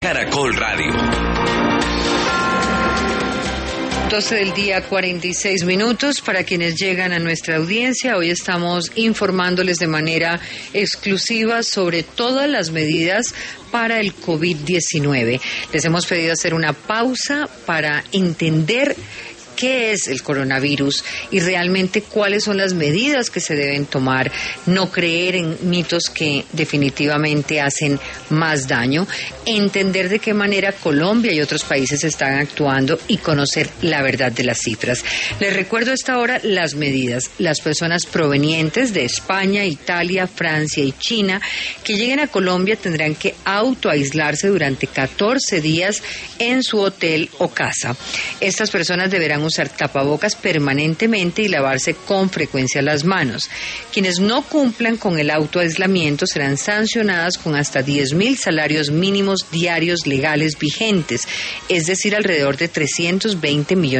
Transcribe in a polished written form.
Caracol Radio. 12 del día, 46 minutos. Para quienes llegan a nuestra audiencia, hoy estamos informándoles de manera exclusiva sobre todas las medidas para el COVID-19. Les hemos pedido hacer una pausa para entender qué es el coronavirus y realmente cuáles son las medidas que se deben tomar, no creer en mitos que definitivamente hacen más daño, entender de qué manera Colombia y otros países están actuando y conocer la verdad de las cifras. Les recuerdo a esta hora las medidas. Las personas provenientes de España, Italia, Francia y China que lleguen a Colombia tendrán que autoaislarse durante 14 días en su hotel o casa. Estas personas deberán usar tapabocas permanentemente y lavarse con frecuencia las manos. Quienes no cumplan con el autoaislamiento serán sancionadas con hasta 10.000 salarios mínimos diarios legales vigentes, es decir, alrededor de 320 millones